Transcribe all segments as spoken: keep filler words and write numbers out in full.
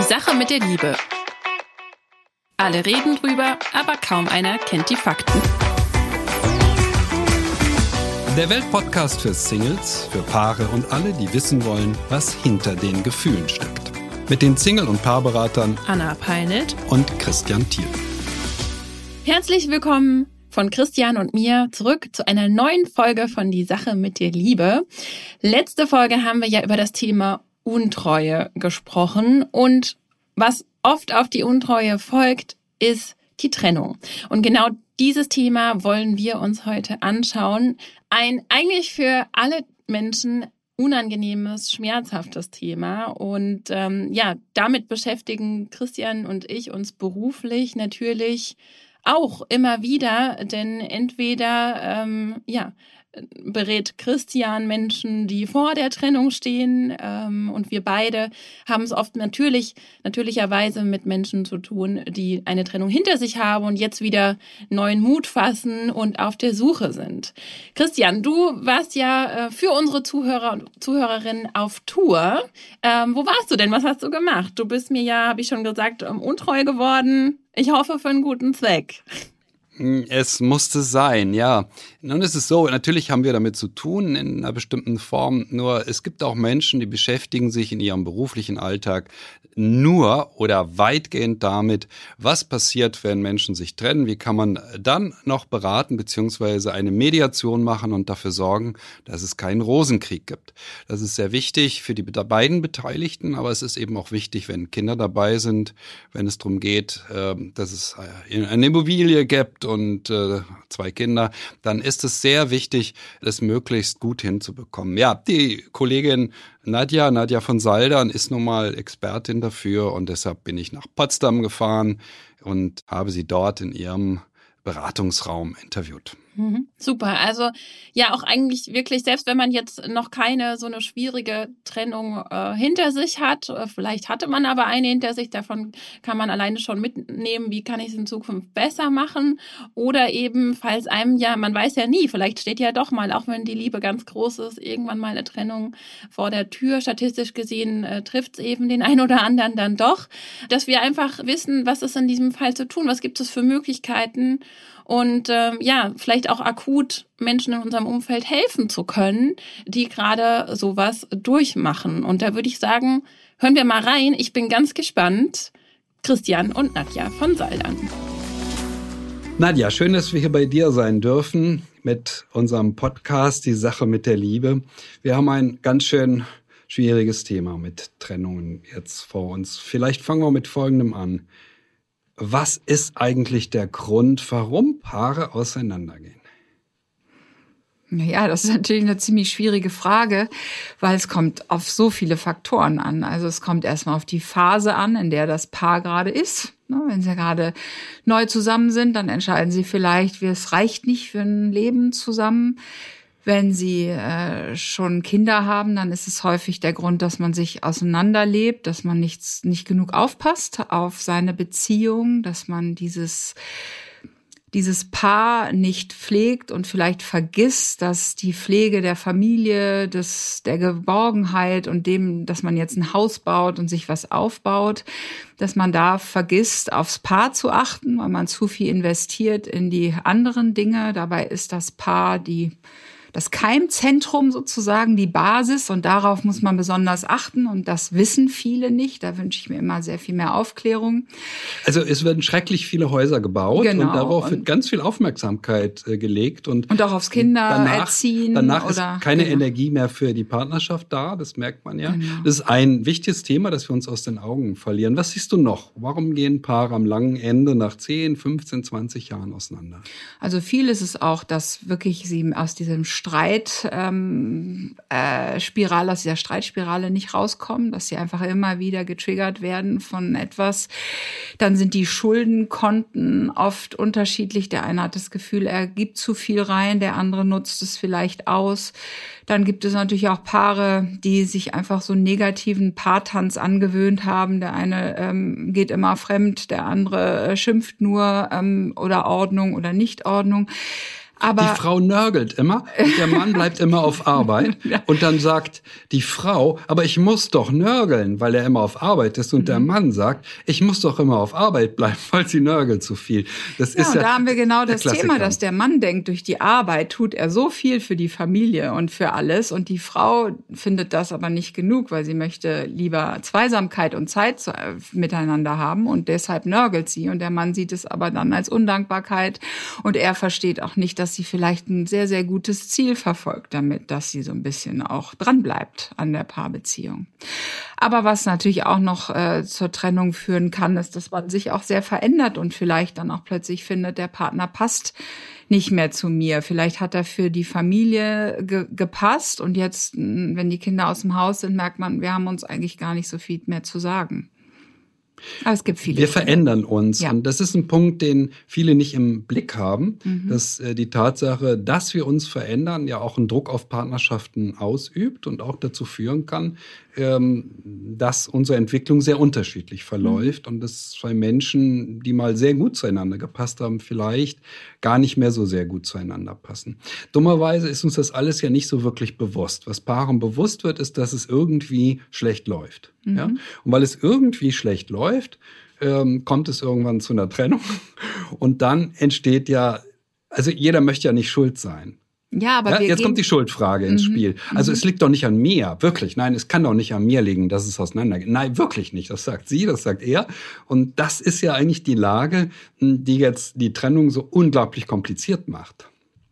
Sache mit der Liebe. Alle reden drüber, aber kaum einer kennt die Fakten. Der Weltpodcast für Singles, für Paare und alle, die wissen wollen, was hinter den Gefühlen steckt. Mit den Single- und Paarberatern Anna Peinelt und Christian Thiel. Herzlich willkommen von Christian und mir zurück zu einer neuen Folge von Die Sache mit der Liebe. Letzte Folge haben wir ja über das Thema Untreue gesprochen und was oft auf die Untreue folgt, ist die Trennung. Und genau dieses Thema wollen wir uns heute anschauen. Ein eigentlich für alle Menschen unangenehmes, schmerzhaftes Thema. Und ähm, ja, damit beschäftigen Christian und ich uns beruflich natürlich auch immer wieder, denn entweder ähm, ja berät Christian Menschen, die vor der Trennung stehen, ähm, und wir beide haben es oft natürlich natürlicherweise mit Menschen zu tun, die eine Trennung hinter sich haben und jetzt wieder neuen Mut fassen und auf der Suche sind. Christian, du warst ja äh, für unsere Zuhörer und Zuhörerinnen auf Tour. Ähm, wo warst du denn? Was hast du gemacht? Du bist mir ja, habe ich schon gesagt, um, untreu geworden. Ich hoffe für einen guten Zweck. Es musste sein, ja. Nun ist es so, natürlich haben wir damit zu tun in einer bestimmten Form, nur es gibt auch Menschen, die beschäftigen sich in ihrem beruflichen Alltag nur oder weitgehend damit, was passiert, wenn Menschen sich trennen, wie kann man dann noch beraten bzw. eine Mediation machen und dafür sorgen, dass es keinen Rosenkrieg gibt. Das ist sehr wichtig für die beiden Beteiligten, aber es ist eben auch wichtig, wenn Kinder dabei sind, wenn es darum geht, dass es eine Immobilie gibt und äh, zwei Kinder, dann ist es sehr wichtig, es möglichst gut hinzubekommen. Ja, die Kollegin Nadja, Nadja von Saldern ist nun mal Expertin dafür und deshalb bin ich nach Potsdam gefahren und habe sie dort in ihrem Beratungsraum interviewt. Mhm, super. Also ja, auch eigentlich wirklich, selbst wenn man jetzt noch keine so eine schwierige Trennung äh, hinter sich hat, äh, vielleicht hatte man aber eine hinter sich, davon kann man alleine schon mitnehmen, wie kann ich es in Zukunft besser machen oder eben, falls einem ja, man weiß ja nie, vielleicht steht ja doch mal, auch wenn die Liebe ganz groß ist, irgendwann mal eine Trennung vor der Tür. Statistisch gesehen äh, trifft es eben den einen oder anderen dann doch, dass wir einfach wissen, was ist in diesem Fall zu tun, was gibt es für Möglichkeiten und ähm, ja, vielleicht auch akut Menschen in unserem Umfeld helfen zu können, die gerade sowas durchmachen. Und da würde ich sagen, hören wir mal rein. Ich bin ganz gespannt. Christian und Nadja von Saldern. Nadja, schön, dass wir hier bei dir sein dürfen mit unserem Podcast Die Sache mit der Liebe. Wir haben ein ganz schön schwieriges Thema mit Trennungen jetzt vor uns. Vielleicht fangen wir mit Folgendem an. Was ist eigentlich der Grund, warum Paare auseinandergehen? Ja, das ist natürlich eine ziemlich schwierige Frage, weil es kommt auf so viele Faktoren an. Also es kommt erstmal auf die Phase an, in der das Paar gerade ist. Wenn sie gerade neu zusammen sind, dann entscheiden sie vielleicht, es reicht nicht für ein Leben zusammen. Wenn sie äh, schon Kinder haben, dann ist es häufig der Grund, dass man sich auseinanderlebt, dass man nichts, nicht genug aufpasst auf seine Beziehung, dass man dieses dieses Paar nicht pflegt und vielleicht vergisst, dass die Pflege der Familie, des, der Geborgenheit und dem, dass man jetzt ein Haus baut und sich was aufbaut, dass man da vergisst, aufs Paar zu achten, weil man zu viel investiert in die anderen Dinge. Dabei ist das Paar die das Keimzentrum sozusagen, die Basis, und darauf muss man besonders achten und das wissen viele nicht. Da wünsche ich mir immer sehr viel mehr Aufklärung. Also es werden schrecklich viele Häuser gebaut, genau, und darauf und wird ganz viel Aufmerksamkeit äh, gelegt. Und, und auch aufs Kindererziehen. Danach, danach oder, ist keine genau. Energie mehr für die Partnerschaft da, das merkt man ja. Genau. Das ist ein wichtiges Thema, das wir uns aus den Augen verlieren. Was siehst du noch? Warum gehen Paare am langen Ende nach zehn, fünfzehn, zwanzig Jahren auseinander? Also viel ist es auch, dass wirklich sie aus diesem Streit, ähm, äh, Spirale, aus dieser Streitspirale nicht rauskommen, dass sie einfach immer wieder getriggert werden von etwas. Dann sind die Schuldenkonten oft unterschiedlich. Der eine hat das Gefühl, er gibt zu viel rein, der andere nutzt es vielleicht aus. Dann gibt es natürlich auch Paare, die sich einfach so einen negativen Paartanz angewöhnt haben. Der eine ähm, geht immer fremd, der andere äh, schimpft nur ähm, oder Ordnung oder Nichtordnung. Aber die Frau nörgelt immer und der Mann bleibt immer auf Arbeit. Ja. Und dann sagt die Frau, aber ich muss doch nörgeln, weil er immer auf Arbeit ist. Und mhm. der Mann sagt, ich muss doch immer auf Arbeit bleiben, weil sie nörgelt zu viel. Das ja, ist und ja da haben wir genau das Klassiker. Thema, dass der Mann denkt, durch die Arbeit tut er so viel für die Familie und für alles. Und die Frau findet das aber nicht genug, weil sie möchte lieber Zweisamkeit und Zeit zu, äh, miteinander haben. Und deshalb nörgelt sie. Und der Mann sieht es aber dann als Undankbarkeit. Und er versteht auch nicht, dass sie vielleicht ein sehr, sehr gutes Ziel verfolgt damit, dass sie so ein bisschen auch dranbleibt an der Paarbeziehung. Aber was natürlich auch noch äh, zur Trennung führen kann, ist, dass man sich auch sehr verändert und vielleicht dann auch plötzlich findet, der Partner passt nicht mehr zu mir. Vielleicht hat er für die Familie ge- gepasst und jetzt, wenn die Kinder aus dem Haus sind, merkt man, wir haben uns eigentlich gar nicht so viel mehr zu sagen. Aber es gibt viele. Wir verändern uns. Ja. Und das ist ein Punkt, den viele nicht im Blick haben, Mhm. dass äh, die Tatsache, dass wir uns verändern, ja auch einen Druck auf Partnerschaften ausübt und auch dazu führen kann, ähm, dass unsere Entwicklung sehr unterschiedlich verläuft mhm. und dass zwei Menschen, die mal sehr gut zueinander gepasst haben, vielleicht gar nicht mehr so sehr gut zueinander passen. Dummerweise ist uns das alles ja nicht so wirklich bewusst. Was Paaren bewusst wird, ist, dass es irgendwie schlecht läuft. Mhm. Ja? Und weil es irgendwie schlecht läuft, ähm, kommt es irgendwann zu einer Trennung. Und dann entsteht ja, also jeder möchte ja nicht schuld sein. Ja, aber ja, wir jetzt gehen kommt die Schuldfrage ins mhm. Spiel. Also mhm. es liegt doch nicht an mir, wirklich. Nein, es kann doch nicht an mir liegen, dass es auseinandergeht. Nein, wirklich nicht. Das sagt sie, das sagt er. Und das ist ja eigentlich die Lage, die jetzt die Trennung so unglaublich kompliziert macht.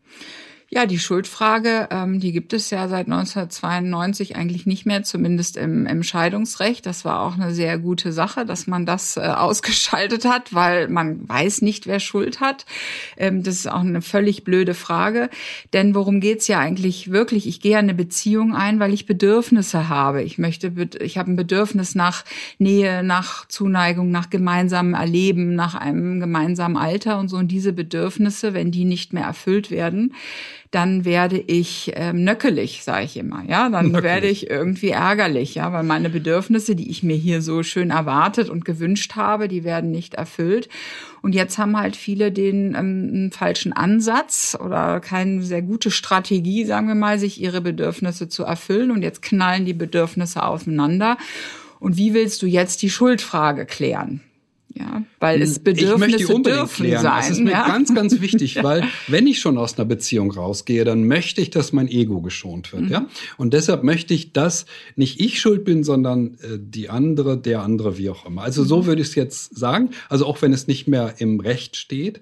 Ja, die Schuldfrage, ähm, die gibt es ja seit neunzehnhundertzweiundneunzig eigentlich nicht mehr, zumindest im, im Scheidungsrecht. Das war auch eine sehr gute Sache, dass man das äh, ausgeschaltet hat, weil man weiß nicht, wer Schuld hat. Ähm, das ist auch eine völlig blöde Frage. Denn worum geht's ja eigentlich wirklich? Ich gehe eine Beziehung ein, weil ich Bedürfnisse habe. Ich möchte, ich habe ein Bedürfnis nach Nähe, nach Zuneigung, nach gemeinsamem Erleben, nach einem gemeinsamen Alter und so. Und diese Bedürfnisse, wenn die nicht mehr erfüllt werden, dann werde ich ähm, nöckelig, sage ich immer. Ja, dann nöckelig. Werde ich irgendwie ärgerlich, ja, weil meine Bedürfnisse, die ich mir hier so schön erwartet und gewünscht habe, die werden nicht erfüllt. Und jetzt haben halt viele den ähm, einen falschen Ansatz oder keine sehr gute Strategie, sagen wir mal, sich ihre Bedürfnisse zu erfüllen. Und jetzt knallen die Bedürfnisse aufeinander. Und wie willst du jetzt die Schuldfrage klären? Ja, weil es Bedürfnisse ich möchte die dürfen klären. sein. Das ist mir ja? ganz, ganz wichtig, weil wenn ich schon aus einer Beziehung rausgehe, dann möchte ich, dass mein Ego geschont wird. Mhm. Ja, und deshalb möchte ich, dass nicht ich schuld bin, sondern äh, die andere, der andere, wie auch immer. Also mhm. so würde ich es jetzt sagen. Also auch wenn es nicht mehr im Recht steht,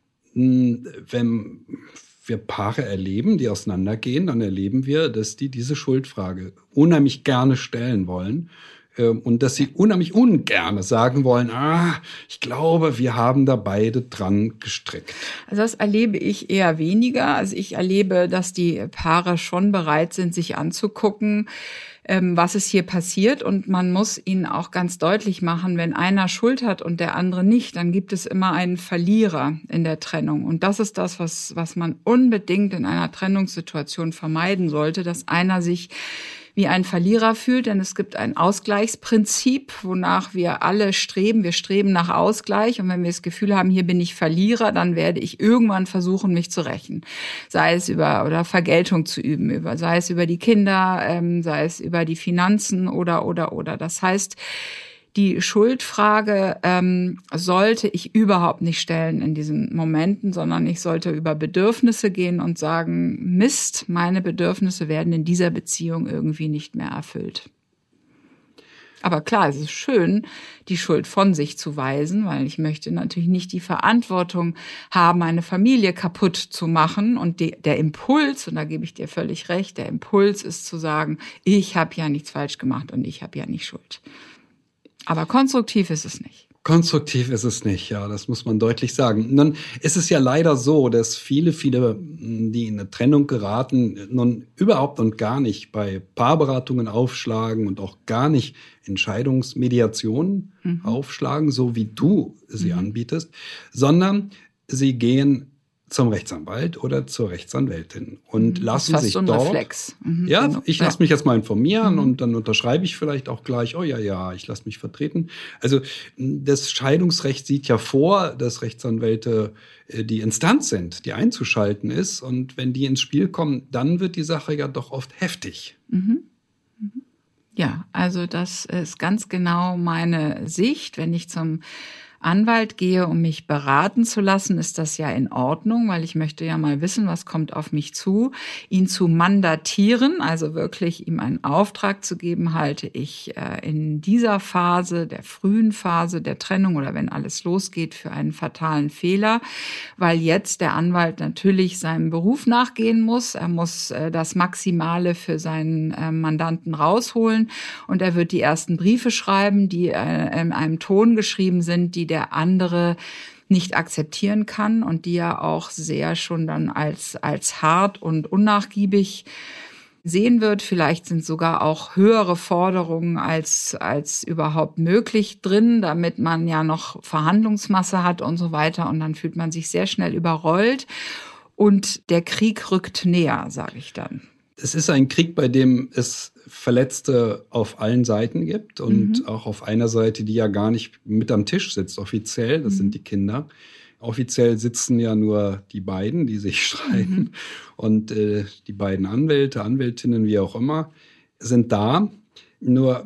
mh, wenn wir Paare erleben, die auseinandergehen, dann erleben wir, dass die diese Schuldfrage unheimlich gerne stellen wollen. Und dass sie unheimlich ungerne sagen wollen, ah, ich glaube, wir haben da beide dran gestrickt. Also das erlebe ich eher weniger. Also ich erlebe, dass die Paare schon bereit sind, sich anzugucken, was ist hier passiert. Und man muss ihnen auch ganz deutlich machen, wenn einer Schuld hat und der andere nicht, dann gibt es immer einen Verlierer in der Trennung. Und das ist das, was, was man unbedingt in einer Trennungssituation vermeiden sollte, dass einer sich wie ein Verlierer fühlt, denn es gibt ein Ausgleichsprinzip, wonach wir alle streben. Wir streben nach Ausgleich und wenn wir das Gefühl haben, hier bin ich Verlierer, dann werde ich irgendwann versuchen, mich zu rächen. Sei es über oder Vergeltung zu üben, über, sei es über die Kinder, ähm, sei es über die Finanzen oder oder oder. Das heißt, die Schuldfrage ähm, sollte ich überhaupt nicht stellen in diesen Momenten, sondern ich sollte über Bedürfnisse gehen und sagen, Mist, meine Bedürfnisse werden in dieser Beziehung irgendwie nicht mehr erfüllt. Aber klar, es ist schön, die Schuld von sich zu weisen, weil ich möchte natürlich nicht die Verantwortung haben, eine Familie kaputt zu machen. Und die, der Impuls, und da gebe ich dir völlig recht, der Impuls ist zu sagen, ich habe ja nichts falsch gemacht und ich habe ja nicht Schuld. Aber konstruktiv ist es nicht. Konstruktiv ist es nicht, ja, das muss man deutlich sagen. Nun ist es ja leider so, dass viele, viele, die in eine Trennung geraten, nun überhaupt und gar nicht bei Paarberatungen aufschlagen und auch gar nicht Entscheidungsmediationen mhm. aufschlagen, so wie du sie mhm. anbietest, sondern sie gehen zum Rechtsanwalt oder zur Rechtsanwältin und lassen das ist sich so ein dort. Reflex. Mhm, ja, genau. ich lasse mich jetzt mal informieren Mhm. und dann unterschreibe ich vielleicht auch gleich, oh ja, ja, ich lasse mich vertreten. Also das Scheidungsrecht sieht ja vor, dass Rechtsanwälte äh, die Instanz sind, die einzuschalten ist. Und wenn die ins Spiel kommen, dann wird die Sache ja doch oft heftig. Mhm. Mhm. Ja, also das ist ganz genau meine Sicht. Wenn ich zum Anwalt gehe, um mich beraten zu lassen, ist das ja in Ordnung, weil ich möchte ja mal wissen, was kommt auf mich zu. Ihn zu mandatieren, also wirklich ihm einen Auftrag zu geben, halte ich äh, in dieser Phase, der frühen Phase der Trennung oder wenn alles losgeht, für einen fatalen Fehler, weil jetzt der Anwalt natürlich seinem Beruf nachgehen muss. Er muss äh, das Maximale für seinen äh, Mandanten rausholen und er wird die ersten Briefe schreiben, die äh, in einem Ton geschrieben sind, die der andere nicht akzeptieren kann und die er auch sehr schon dann als, als hart und unnachgiebig sehen wird. Vielleicht sind sogar auch höhere Forderungen als, als überhaupt möglich drin, damit man ja noch Verhandlungsmasse hat und so weiter. Und dann fühlt man sich sehr schnell überrollt und der Krieg rückt näher, sage ich dann. Es ist ein Krieg, bei dem es Verletzte auf allen Seiten gibt und Mhm. auch auf einer Seite, die ja gar nicht mit am Tisch sitzt, offiziell, das mhm. sind die Kinder. Offiziell sitzen ja nur die beiden, die sich streiten mhm. und äh, die beiden Anwälte, Anwältinnen, wie auch immer, sind da. Nur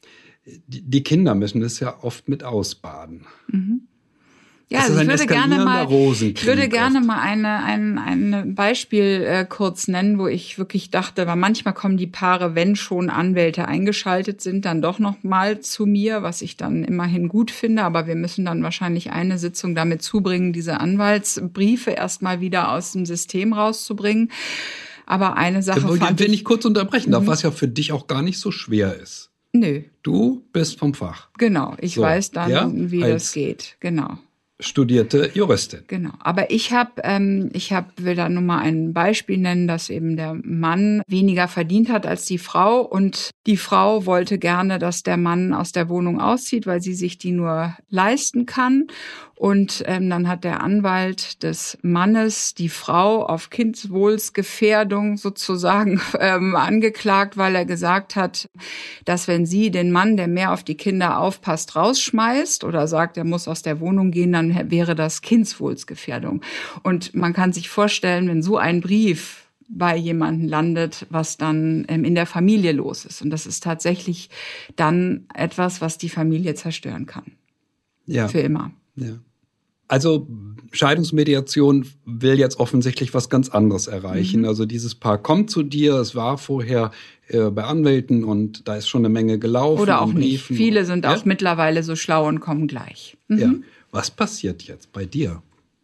die, die Kinder müssen das ja oft mit ausbaden. Mhm. Ja, Das also ist ich ein würde gerne mal, Rosenkrieg ich würde gerne oft. mal eine, ein, ein Beispiel äh, kurz nennen, wo ich wirklich dachte, weil manchmal kommen die Paare, wenn schon Anwälte eingeschaltet sind, dann doch noch mal zu mir, was ich dann immerhin gut finde. Aber wir müssen dann wahrscheinlich eine Sitzung damit zubringen, diese Anwaltsbriefe erstmal wieder aus dem System rauszubringen. Aber eine Sache ja, fand wenn ich, ich kurz unterbrechen darf, mhm. was ja für dich auch gar nicht so schwer ist. Nö. Du bist vom Fach. Genau, ich so, weiß dann, ja, wie das geht. Genau. Studierte Juristin. Genau. Aber ich habe, ähm, ich hab, will da nur mal ein Beispiel nennen, dass eben der Mann weniger verdient hat als die Frau und die Frau wollte gerne, dass der Mann aus der Wohnung auszieht, weil sie sich die nur leisten kann. Und ähm, dann hat der Anwalt des Mannes die Frau auf Kindeswohlsgefährdung sozusagen ähm, angeklagt, weil er gesagt hat, dass wenn sie den Mann, der mehr auf die Kinder aufpasst, rausschmeißt oder sagt, er muss aus der Wohnung gehen, dann wäre das Kindeswohlsgefährdung. Und man kann sich vorstellen, wenn so ein Brief bei jemandem landet, was dann ähm, in der Familie los ist. Und das ist tatsächlich dann etwas, was die Familie zerstören kann. Ja. Für immer. Ja. Also Scheidungsmediation will jetzt offensichtlich was ganz anderes erreichen. Mhm. Also dieses Paar kommt zu dir, es war vorher äh, bei Anwälten und da ist schon eine Menge gelaufen. Oder auch nicht. Briefen. Viele sind ja? auch mittlerweile so schlau und kommen gleich. Mhm. Ja. Was passiert jetzt bei dir?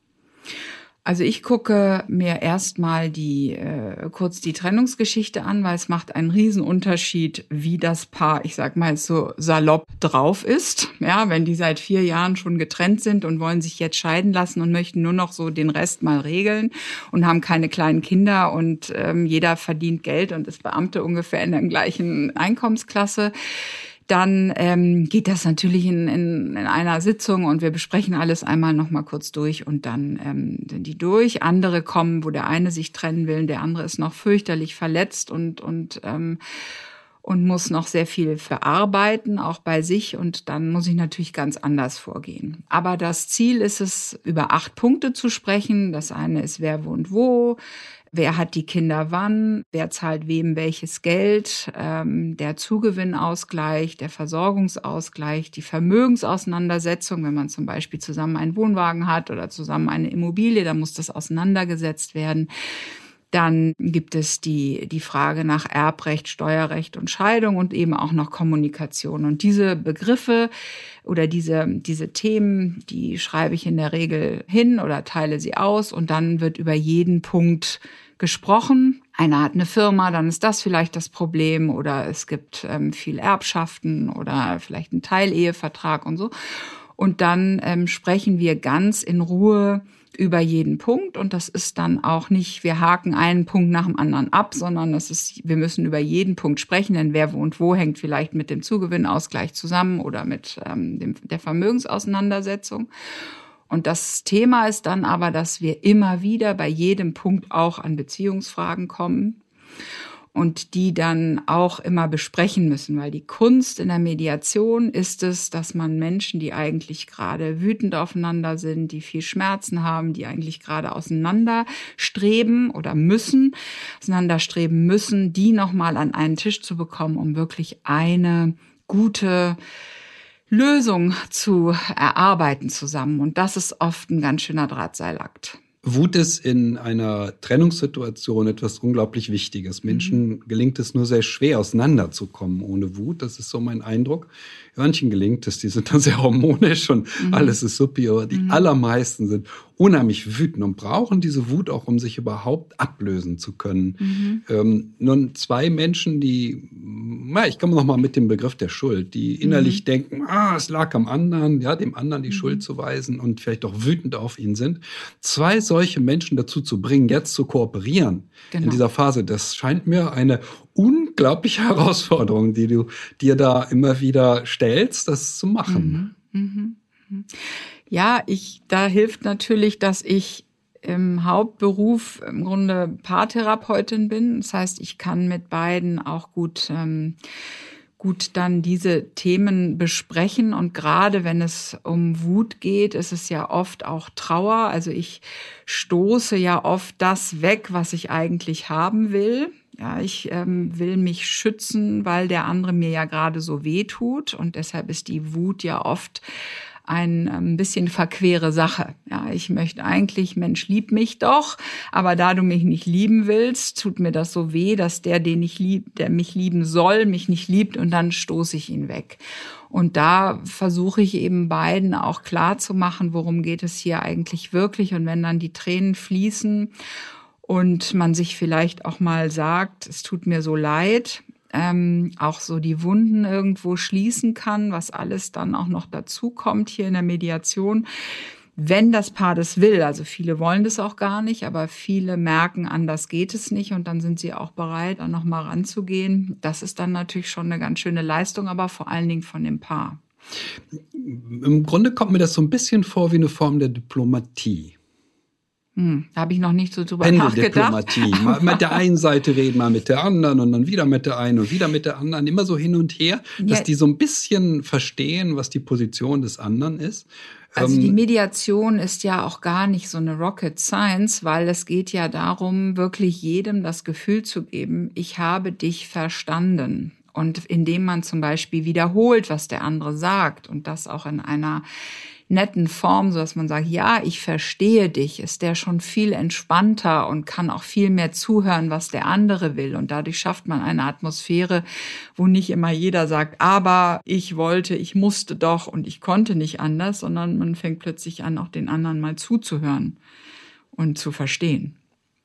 Also ich gucke mir erstmal die äh, kurz die Trennungsgeschichte an, weil es macht einen Riesenunterschied, wie das Paar, ich sag mal so salopp drauf ist. Ja, wenn die seit vier Jahren schon getrennt sind und wollen sich jetzt scheiden lassen und möchten nur noch so den Rest mal regeln und haben keine kleinen Kinder und ähm, jeder verdient Geld und ist Beamte ungefähr in der gleichen Einkommensklasse. Dann ähm, geht das natürlich in, in, in einer Sitzung und wir besprechen alles einmal noch mal kurz durch und dann ähm, sind die durch. Andere kommen, wo der eine sich trennen will, der andere ist noch fürchterlich verletzt und und ähm, und muss noch sehr viel verarbeiten, auch bei sich. Und dann muss ich natürlich ganz anders vorgehen. Aber das Ziel ist es, über acht Punkte zu sprechen. Das eine ist, wer wohnt wo. Wer hat die Kinder wann? Wer zahlt wem welches Geld? Ähm, der Zugewinnausgleich, der Versorgungsausgleich, die Vermögensauseinandersetzung. Wenn man zum Beispiel zusammen einen Wohnwagen hat oder zusammen eine Immobilie, dann muss das auseinandergesetzt werden. Dann gibt es die, die Frage nach Erbrecht, Steuerrecht und Scheidung und eben auch noch Kommunikation. Und diese Begriffe oder diese, diese Themen, die schreibe ich in der Regel hin oder teile sie aus und dann wird über jeden Punkt gesprochen. Einer hat eine Firma, dann ist das vielleicht das Problem oder es gibt ähm, viel Erbschaften oder vielleicht einen Teilehevertrag und so. Und dann ähm, sprechen wir ganz in Ruhe über jeden Punkt und das ist dann auch nicht, wir haken einen Punkt nach dem anderen ab, sondern das ist, wir müssen über jeden Punkt sprechen, denn wer wohnt wo hängt vielleicht mit dem Zugewinnausgleich zusammen oder mit ähm, dem, der Vermögensauseinandersetzung. Und das Thema ist dann aber, dass wir immer wieder bei jedem Punkt auch an Beziehungsfragen kommen und die dann auch immer besprechen müssen, weil die Kunst in der Mediation ist es, dass man Menschen, die eigentlich gerade wütend aufeinander sind, die viel Schmerzen haben, die eigentlich gerade auseinanderstreben oder müssen, auseinanderstreben müssen, die nochmal an einen Tisch zu bekommen, um wirklich eine gute Lösung zu erarbeiten zusammen. Und das ist oft ein ganz schöner Drahtseilakt. Wut ist in einer Trennungssituation etwas unglaublich Wichtiges. Menschen mhm. gelingt es nur sehr schwer, auseinanderzukommen ohne Wut. Das ist so mein Eindruck. Manchen gelingt es, die sind dann sehr harmonisch und mhm. alles ist supi, aber die mhm. allermeisten sind unheimlich wütend und brauchen diese Wut auch, um sich überhaupt ablösen zu können. Mhm. Ähm, nun zwei Menschen, die, na, ich komme noch mal mit dem Begriff der Schuld, die innerlich mhm. denken, ah, es lag am anderen, ja, dem anderen die mhm. Schuld zu weisen und vielleicht auch wütend auf ihn sind. Zwei solche Menschen dazu zu bringen, jetzt zu kooperieren genau. in dieser Phase, das scheint mir eine unglaubliche Herausforderung, die du dir da immer wieder stellst, das zu machen. Mhm. Mhm. Ja, ich, da hilft natürlich, dass ich im Hauptberuf im Grunde Paartherapeutin bin. Das heißt, ich kann mit beiden auch gut, ähm, gut dann diese Themen besprechen. Und gerade wenn es um Wut geht, ist es ja oft auch Trauer. Also ich stoße ja oft das weg, was ich eigentlich haben will. Ja, ich ähm, will mich schützen, weil der andere mir ja gerade so weh tut. Und deshalb ist die Wut ja oft ein ein bisschen verquere Sache. Ja, ich möchte eigentlich, Mensch, lieb mich doch, aber da du mich nicht lieben willst, tut mir das so weh, dass der, den ich lieb, der mich lieben soll, mich nicht liebt und dann stoße ich ihn weg. Und da versuche ich eben beiden auch klar zu machen, worum geht es hier eigentlich wirklich. Und wenn dann die Tränen fließen und man sich vielleicht auch mal sagt, es tut mir so leid, Ähm, auch so die Wunden irgendwo schließen kann, was alles dann auch noch dazu kommt hier in der Mediation, wenn das Paar das will. Also viele wollen das auch gar nicht, aber viele merken, anders geht es nicht und dann sind sie auch bereit, dann nochmal ranzugehen. Das ist dann natürlich schon eine ganz schöne Leistung, aber vor allen Dingen von dem Paar. Im Grunde kommt mir das so ein bisschen vor wie eine Form der Diplomatie. Hm, da habe ich noch nicht so drüber nachgedacht. Pendeldiplomatie. Mal mit der einen Seite reden, mal mit der anderen und dann wieder mit der einen und wieder mit der anderen. Immer so hin und her, dass ja. die so ein bisschen verstehen, was die Position des anderen ist. Also die Mediation ist ja auch gar nicht so eine Rocket Science, weil es geht ja darum, wirklich jedem das Gefühl zu geben, ich habe dich verstanden. Und indem man zum Beispiel wiederholt, was der andere sagt und das auch in einer netten Form, so dass man sagt, ja, ich verstehe dich, ist der schon viel entspannter und kann auch viel mehr zuhören, was der andere will. Und dadurch schafft man eine Atmosphäre, wo nicht immer jeder sagt, aber ich wollte, ich musste doch und ich konnte nicht anders, sondern man fängt plötzlich an, auch den anderen mal zuzuhören und zu verstehen.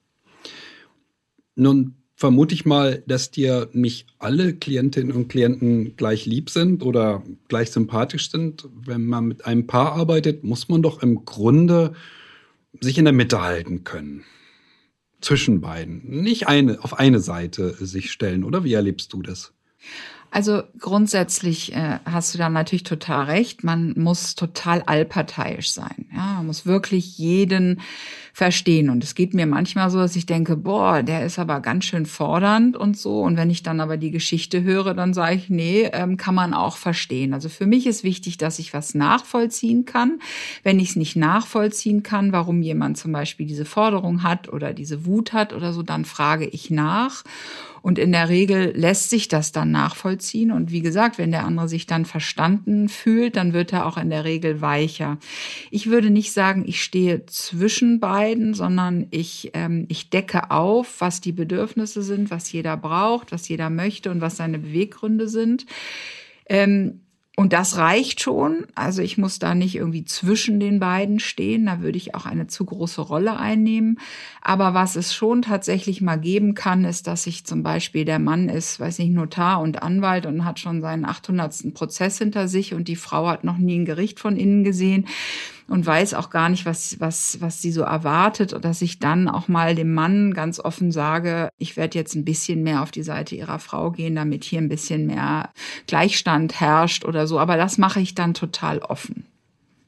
Nun vermute ich mal, dass dir nicht alle Klientinnen und Klienten gleich lieb sind oder gleich sympathisch sind. Wenn man mit einem Paar arbeitet, muss man doch im Grunde sich in der Mitte halten können. Zwischen beiden. Nicht eine, auf eine Seite sich stellen, oder? Wie erlebst du das? Also grundsätzlich äh, hast du da natürlich total recht. Man muss total allparteiisch sein. Ja, man muss wirklich jeden verstehen. Und es geht mir manchmal so, dass ich denke, boah, der ist aber ganz schön fordernd und so. Und wenn ich dann aber die Geschichte höre, dann sage ich, nee, ähm, kann man auch verstehen. Also für mich ist wichtig, dass ich was nachvollziehen kann. Wenn ich es nicht nachvollziehen kann, warum jemand zum Beispiel diese Forderung hat oder diese Wut hat oder so, dann frage ich nach. Und in der Regel lässt sich das dann nachvollziehen. Und wie gesagt, wenn der andere sich dann verstanden fühlt, dann wird er auch in der Regel weicher. Ich würde nicht sagen, ich stehe zwischen beiden, sondern ich, ähm, ich decke auf, was die Bedürfnisse sind, was jeder braucht, was jeder möchte und was seine Beweggründe sind. Ähm, Und das reicht schon. Also ich muss da nicht irgendwie zwischen den beiden stehen. Da würde ich auch eine zu große Rolle einnehmen. Aber was es schon tatsächlich mal geben kann, ist, dass sich zum Beispiel der Mann ist, weiß nicht, Notar und Anwalt und hat schon seinen achthundertsten Prozess hinter sich und die Frau hat noch nie ein Gericht von innen gesehen und weiß auch gar nicht, was, was, was sie so erwartet. Und dass ich dann auch mal dem Mann ganz offen sage, ich werde jetzt ein bisschen mehr auf die Seite ihrer Frau gehen, damit hier ein bisschen mehr Gleichstand herrscht oder so. Aber das mache ich dann total offen.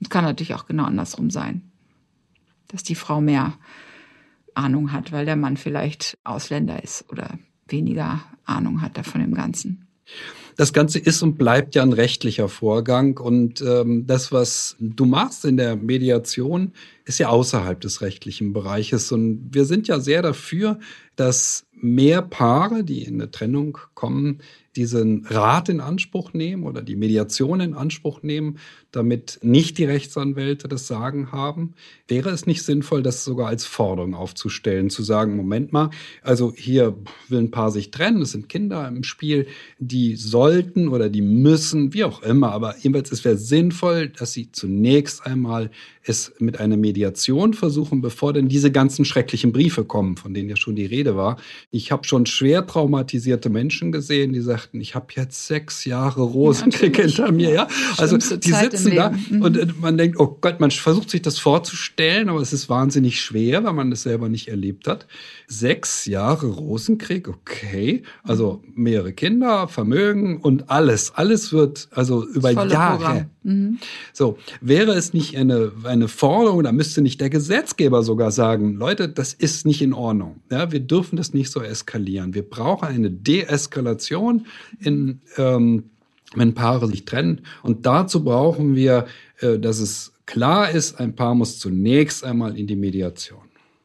Es kann natürlich auch genau andersrum sein, dass die Frau mehr Ahnung hat, weil der Mann vielleicht Ausländer ist oder weniger Ahnung hat davon dem Ganzen. Das Ganze ist und bleibt ja ein rechtlicher Vorgang und ähm, das, was du machst in der Mediation, ist ja außerhalb des rechtlichen Bereiches und wir sind ja sehr dafür, dass mehr Paare, die in eine Trennung kommen, diesen Rat in Anspruch nehmen oder die Mediation in Anspruch nehmen, damit nicht die Rechtsanwälte das Sagen haben. Wäre es nicht sinnvoll, das sogar als Forderung aufzustellen, zu sagen, Moment mal, also hier will ein Paar sich trennen, es sind Kinder im Spiel, die sollten oder die müssen, wie auch immer, aber jedenfalls es wäre sinnvoll, dass sie zunächst einmal es mit einer Mediation versuchen, bevor denn diese ganzen schrecklichen Briefe kommen, von denen ja schon die Rede war. Ich habe schon schwer traumatisierte Menschen gesehen, die sagten, ich habe jetzt sechs Jahre Rosenkrieg ja, hinter mir. Ja? Also die Zeit sitzen da mhm. und man denkt, oh Gott, man versucht sich das vorzustellen, aber es ist wahnsinnig schwer, weil man das selber nicht erlebt hat. Sechs Jahre Rosenkrieg, okay, also mehrere Kinder, Vermögen und alles, alles wird also über Jahre. Mhm. So, wäre es nicht eine, eine Forderung, da müsste nicht der Gesetzgeber sogar sagen, Leute, das ist nicht in Ordnung. Ja, wir dürfen das nicht so eskalieren. Wir brauchen eine Deeskalation, in, ähm, wenn Paare sich trennen. Und dazu brauchen wir, äh, dass es klar ist, ein Paar muss zunächst einmal in die Mediation.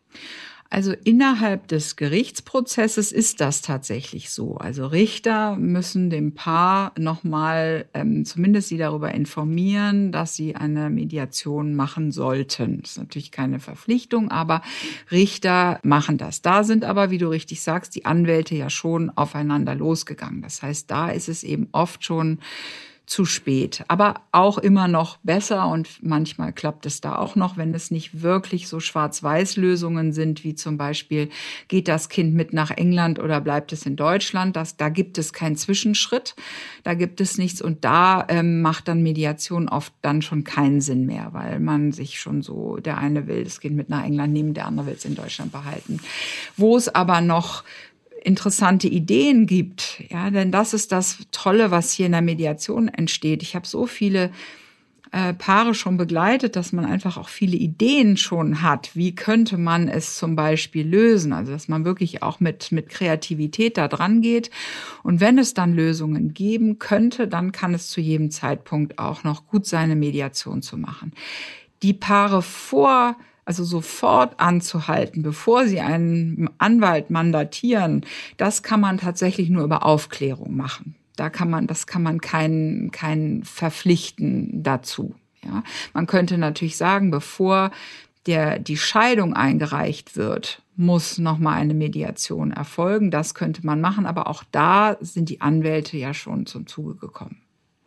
Also innerhalb des Gerichtsprozesses ist das tatsächlich so. Also Richter müssen dem Paar nochmal ähm, zumindest sie darüber informieren, dass sie eine Mediation machen sollten. Das ist natürlich keine Verpflichtung, aber Richter machen das. Da sind aber, wie du richtig sagst, die Anwälte ja schon aufeinander losgegangen. Das heißt, da ist es eben oft schon zu spät, aber auch immer noch besser und manchmal klappt es da auch noch, wenn es nicht wirklich so Schwarz-Weiß-Lösungen sind, wie zum Beispiel, geht das Kind mit nach England oder bleibt es in Deutschland? Das, da gibt es keinen Zwischenschritt, da gibt es nichts und da ähm, macht dann Mediation oft dann schon keinen Sinn mehr, weil man sich schon so, der eine will das Kind mit nach England nehmen, der andere will es in Deutschland behalten. Wo es aber noch interessante Ideen gibt, ja, denn das ist das Tolle, was hier in der Mediation entsteht. Ich habe so viele äh, Paare schon begleitet, dass man einfach auch viele Ideen schon hat. Wie könnte man es zum Beispiel lösen? Also, dass man wirklich auch mit mit Kreativität da dran geht. Und wenn es dann Lösungen geben könnte, dann kann es zu jedem Zeitpunkt auch noch gut sein, eine Mediation zu machen. Die Paare vor Also sofort anzuhalten, bevor sie einen Anwalt mandatieren, das kann man tatsächlich nur über Aufklärung machen. Da kann man, das kann man keinen, keinen verpflichten dazu. Ja, man könnte natürlich sagen, bevor der, die Scheidung eingereicht wird, muss nochmal eine Mediation erfolgen. Das könnte man machen, aber auch da sind die Anwälte ja schon zum Zuge gekommen.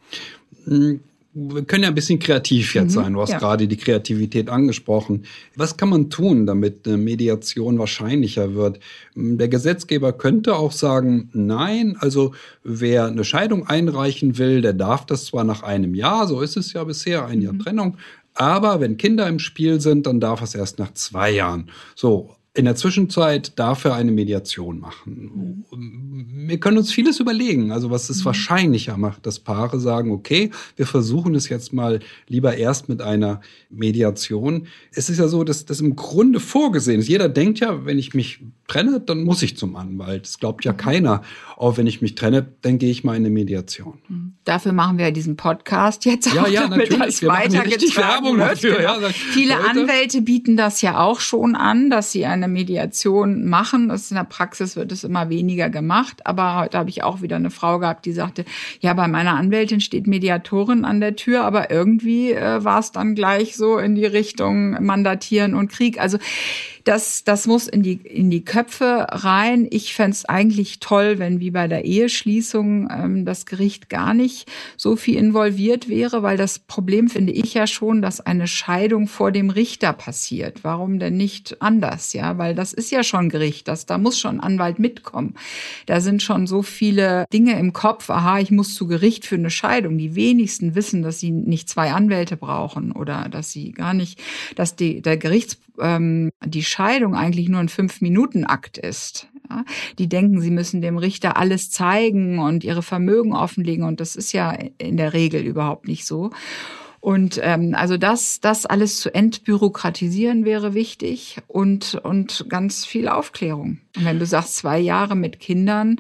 Mhm. Wir können ja ein bisschen kreativ jetzt sein. Du hast ja gerade die Kreativität angesprochen. Was kann man tun, damit eine Mediation wahrscheinlicher wird? Der Gesetzgeber könnte auch sagen, nein, also wer eine Scheidung einreichen will, der darf das zwar nach einem Jahr, so ist es ja bisher, ein Jahr Trennung, aber wenn Kinder im Spiel sind, dann darf es erst nach zwei Jahren. So. In der Zwischenzeit darf er eine Mediation machen. Wir können uns vieles überlegen, also was es wahrscheinlicher macht, dass Paare sagen, okay, wir versuchen es jetzt mal lieber erst mit einer Mediation. Es ist ja so, dass das im Grunde vorgesehen ist. Jeder denkt ja, wenn ich mich trenne, dann muss ich zum Anwalt. Das glaubt ja keiner. Auch wenn ich mich trenne, dann gehe ich mal in eine Mediation. Dafür machen wir ja diesen Podcast jetzt ja, auch, ja, damit das weitergetragen wird. Genau. Ja, viele Leute. Anwälte bieten das ja auch schon an, dass sie eine Mediation machen. Das in der Praxis wird es immer weniger gemacht. Aber heute habe ich auch wieder eine Frau gehabt, die sagte, ja, bei meiner Anwältin steht Mediatorin an der Tür, aber irgendwie äh, war es dann gleich so in die Richtung Mandatieren und Krieg. Also das, das muss in die, in die Köpfe rein. Ich fände es eigentlich toll, wenn wie bei der Eheschließung ähm, das Gericht gar nicht so viel involviert wäre, weil das Problem finde ich ja schon, dass eine Scheidung vor dem Richter passiert. Warum denn nicht anders? Ja, weil das ist ja schon Gericht, das, da muss schon ein Anwalt mitkommen. Da sind schon so viele Dinge im Kopf. Aha, ich muss zu Gericht für eine Scheidung. Die wenigsten wissen, dass sie nicht zwei Anwälte brauchen oder dass sie gar nicht, dass die, der Gerichts, ähm, die Scheidung eigentlich nur ein Fünf-Minuten-Akt ist. Ja, die denken, sie müssen dem Richter alles zeigen und ihre Vermögen offenlegen und das ist ja in der Regel überhaupt nicht so. Und ähm, also das, das alles zu entbürokratisieren wäre wichtig und und ganz viel Aufklärung. Und wenn du sagst, zwei Jahre mit Kindern,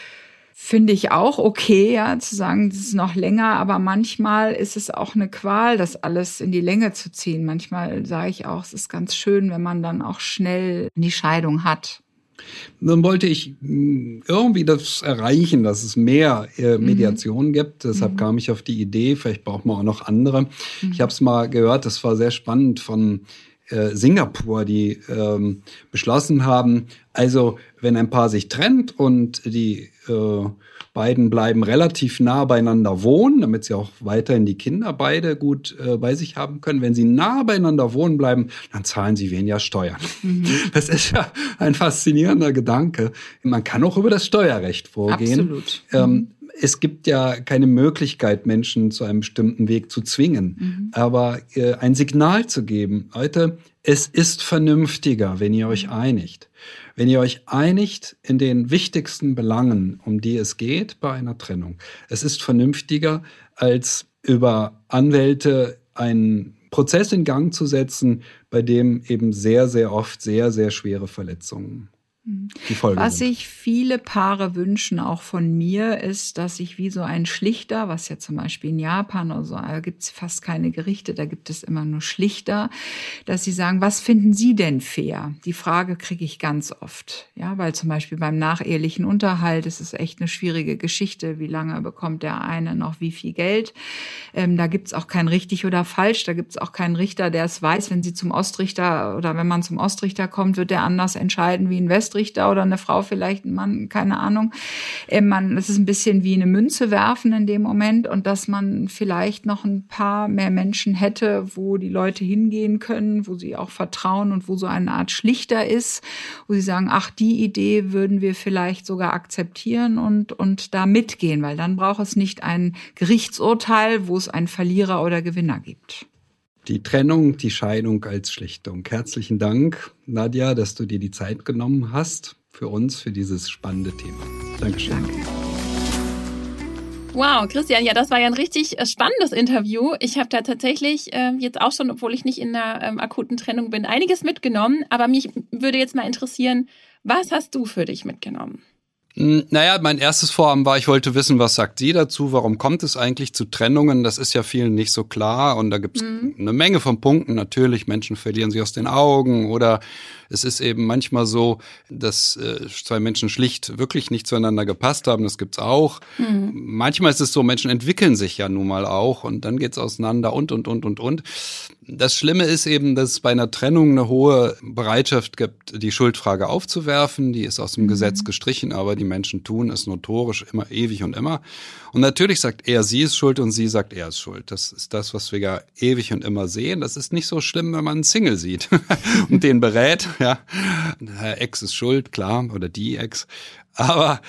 finde ich auch okay, ja, zu sagen, das ist noch länger, aber manchmal ist es auch eine Qual, das alles in die Länge zu ziehen. Manchmal sage ich auch, es ist ganz schön, wenn man dann auch schnell die Scheidung hat. Dann wollte ich irgendwie das erreichen, dass es mehr äh, Mediation mhm. gibt. Deshalb mhm. kam ich auf die Idee, vielleicht braucht man auch noch andere. Mhm. Ich habe es mal gehört, das war sehr spannend von äh, Singapur, die ähm, beschlossen haben, also wenn ein Paar sich trennt und die äh, beiden bleiben relativ nah beieinander wohnen, damit sie auch weiterhin die Kinder beide gut äh, bei sich haben können. Wenn sie nah beieinander wohnen bleiben, dann zahlen sie weniger Steuern. Mhm. Das ist ja ein faszinierender Gedanke. Man kann auch über das Steuerrecht vorgehen. Absolut. Ähm, mhm. Es gibt ja keine Möglichkeit, Menschen zu einem bestimmten Weg zu zwingen. Mhm. Aber äh, ein Signal zu geben, Leute, es ist vernünftiger, wenn ihr euch einigt. Wenn ihr euch einigt in den wichtigsten Belangen, um die es geht bei einer Trennung. Es ist vernünftiger, als über Anwälte einen Prozess in Gang zu setzen, bei dem eben sehr, sehr oft sehr, sehr schwere Verletzungen die Folge Was sind. sich viele Paare wünschen, auch von mir, ist, dass ich wie so ein Schlichter, was ja zum Beispiel in Japan oder so, da gibt es fast keine Gerichte, da gibt es immer nur Schlichter, dass sie sagen, was finden Sie denn fair? Die Frage kriege ich ganz oft, ja, weil zum Beispiel beim nachehelichen Unterhalt ist es echt eine schwierige Geschichte, wie lange bekommt der eine noch wie viel Geld? Ähm, da gibt es auch kein richtig oder falsch, da gibt es auch keinen Richter, der es weiß, wenn sie zum Ostrichter oder wenn man zum Ostrichter kommt, wird der anders entscheiden wie ein Westrichter oder eine Frau, vielleicht ein Mann, keine Ahnung. Man, das ist ein bisschen wie eine Münze werfen in dem Moment und dass man vielleicht noch ein paar mehr Menschen hätte, wo die Leute hingehen können, wo sie auch vertrauen und wo so eine Art Schlichter ist, wo sie sagen, ach, die Idee würden wir vielleicht sogar akzeptieren und, und da mitgehen, weil dann braucht es nicht ein Gerichtsurteil, wo es einen Verlierer oder Gewinner gibt. Die Trennung, die Scheidung als Schlichtung. Herzlichen Dank, Nadja, dass du dir die Zeit genommen hast für uns, für dieses spannende Thema. Dankeschön. Danke. Wow, Christian, ja, das war ja ein richtig spannendes Interview. Ich habe da tatsächlich äh, jetzt auch schon, obwohl ich nicht in einer ähm, akuten Trennung bin, einiges mitgenommen. Aber mich würde jetzt mal interessieren, was hast du für dich mitgenommen? Naja, mein erstes Vorhaben war, ich wollte wissen, was sagt sie dazu, warum kommt es eigentlich zu Trennungen? Das ist ja vielen nicht so klar und da gibt es mhm. eine Menge von Punkten. Natürlich, Menschen verlieren sich aus den Augen oder es ist eben manchmal so, dass äh, zwei Menschen schlicht wirklich nicht zueinander gepasst haben, das gibt's auch. Mhm. Manchmal ist es so, Menschen entwickeln sich ja nun mal auch und dann geht's auseinander und, und, und, und, und. Das Schlimme ist eben, dass es bei einer Trennung eine hohe Bereitschaft gibt, die Schuldfrage aufzuwerfen. Die ist aus dem mhm. Gesetz gestrichen, aber die Menschen tun es notorisch immer, ewig und immer. Und natürlich sagt er, sie ist schuld und sie sagt, er ist schuld. Das ist das, was wir ja ewig und immer sehen. Das ist nicht so schlimm, wenn man einen Single sieht und den berät. Ja, Herr Ex ist schuld, klar, oder die Ex. Aber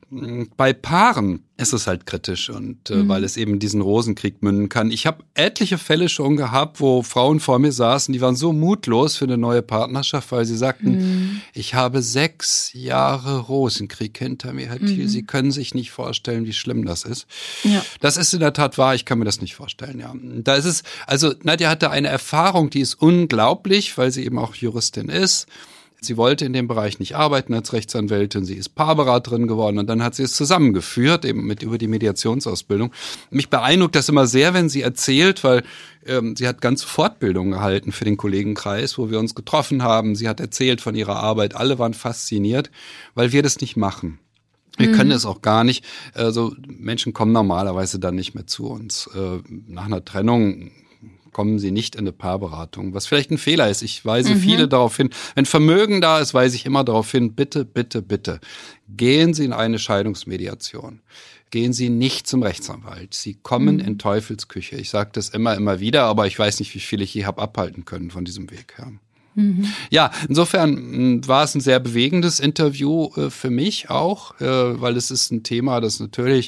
bei Paaren ist es halt kritisch und äh, mhm. weil es eben diesen Rosenkrieg münden kann. Ich habe etliche Fälle schon gehabt, wo Frauen vor mir saßen, die waren so mutlos für eine neue Partnerschaft, weil sie sagten, mhm. ich habe sechs Jahre Rosenkrieg hinter mir, Herr Thiel. Mhm. Sie können sich nicht vorstellen, wie schlimm das ist. Ja. Das ist in der Tat wahr, ich kann mir das nicht vorstellen, ja. Da ist es, also Nadja hatte eine Erfahrung, die ist unglaublich, weil sie eben auch Juristin ist. Sie wollte in dem Bereich nicht arbeiten als Rechtsanwältin, sie ist Paarberaterin geworden und dann hat sie es zusammengeführt, eben mit über die Mediationsausbildung. Mich beeindruckt das immer sehr, wenn sie erzählt, weil ähm, sie hat ganze Fortbildungen gehalten für den Kollegenkreis, wo wir uns getroffen haben. Sie hat erzählt von ihrer Arbeit, alle waren fasziniert, weil wir das nicht machen. Wir können es auch gar nicht. Also Menschen kommen normalerweise dann nicht mehr zu uns. Äh, nach einer Trennung kommen sie nicht in eine Paarberatung, was vielleicht ein Fehler ist. Ich weise mhm. viele darauf hin. Wenn Vermögen da ist, weise ich immer darauf hin, bitte, bitte, bitte, gehen Sie in eine Scheidungsmediation. Gehen Sie nicht zum Rechtsanwalt. Sie kommen mhm. in Teufelsküche. Ich sage das immer, immer wieder, aber ich weiß nicht, wie viel ich je habe abhalten können von diesem Weg. Ja. Mhm. Ja, insofern war es ein sehr bewegendes Interview äh, für mich auch, äh, weil es ist ein Thema, das natürlich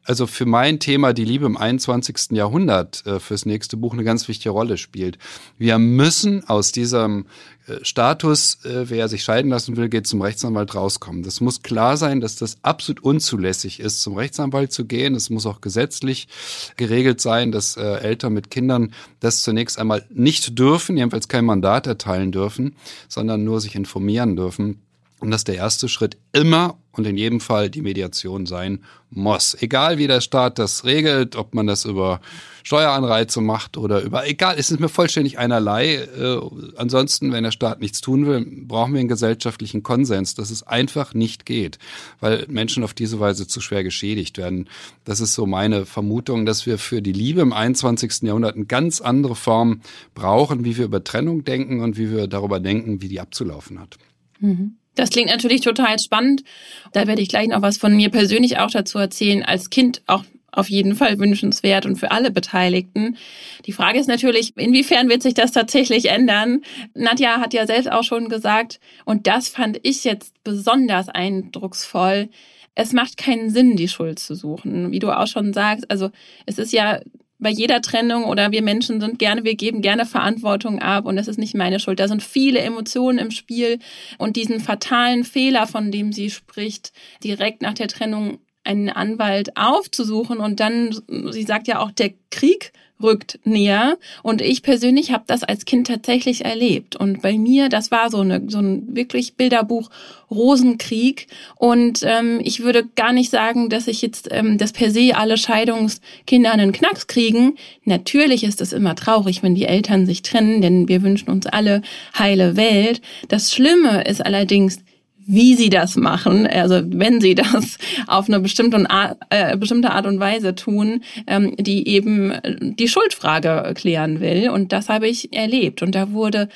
also für mein Thema die Liebe im einundzwanzigsten Jahrhundert äh, fürs nächste Buch eine ganz wichtige Rolle spielt. Wir müssen aus diesem äh, Status, äh, wer sich scheiden lassen will, geht zum Rechtsanwalt, rauskommen. Das muss klar sein, dass das absolut unzulässig ist, zum Rechtsanwalt zu gehen. Es muss auch gesetzlich geregelt sein, dass äh, Eltern mit Kindern das zunächst einmal nicht dürfen, jedenfalls kein Mandat erteilen dürfen, sondern nur sich informieren dürfen. Und dass der erste Schritt immer und in jedem Fall die Mediation sein muss. Egal wie der Staat das regelt, ob man das über Steueranreize macht oder über, egal, es ist mir vollständig einerlei. Äh, ansonsten, wenn der Staat nichts tun will, brauchen wir einen gesellschaftlichen Konsens, dass es einfach nicht geht, weil Menschen auf diese Weise zu schwer geschädigt werden. Das ist so meine Vermutung, dass wir für die Liebe im einundzwanzigsten Jahrhundert eine ganz andere Form brauchen, wie wir über Trennung denken und wie wir darüber denken, wie die abzulaufen hat. Mhm. Das klingt natürlich total spannend. Da werde ich gleich noch was von mir persönlich auch dazu erzählen. Als Kind auch auf jeden Fall wünschenswert und für alle Beteiligten. Die Frage ist natürlich, inwiefern wird sich das tatsächlich ändern? Nadja hat ja selbst auch schon gesagt, und das fand ich jetzt besonders eindrucksvoll, es macht keinen Sinn, die Schuld zu suchen. Wie du auch schon sagst, also es ist ja bei jeder Trennung oder wir Menschen sind gerne, wir geben gerne Verantwortung ab und das ist nicht meine Schuld. Da sind viele Emotionen im Spiel und diesen fatalen Fehler, von dem sie spricht, direkt nach der Trennung einen Anwalt aufzusuchen und dann, sie sagt ja auch, der Krieg rückt näher und ich persönlich habe das als Kind tatsächlich erlebt und bei mir, das war so eine so ein wirklich Bilderbuch Rosenkrieg und ähm, ich würde gar nicht sagen, dass ich jetzt, ähm, dass per se alle Scheidungskinder einen Knacks kriegen. Natürlich ist es immer traurig, wenn die Eltern sich trennen, denn wir wünschen uns alle heile Welt. Das Schlimme ist allerdings, wie sie das machen, also wenn sie das auf eine bestimmte Art, äh, bestimmte Art und Weise tun, ähm, die eben die Schuldfrage klären will. Und das habe ich erlebt. Und da wurde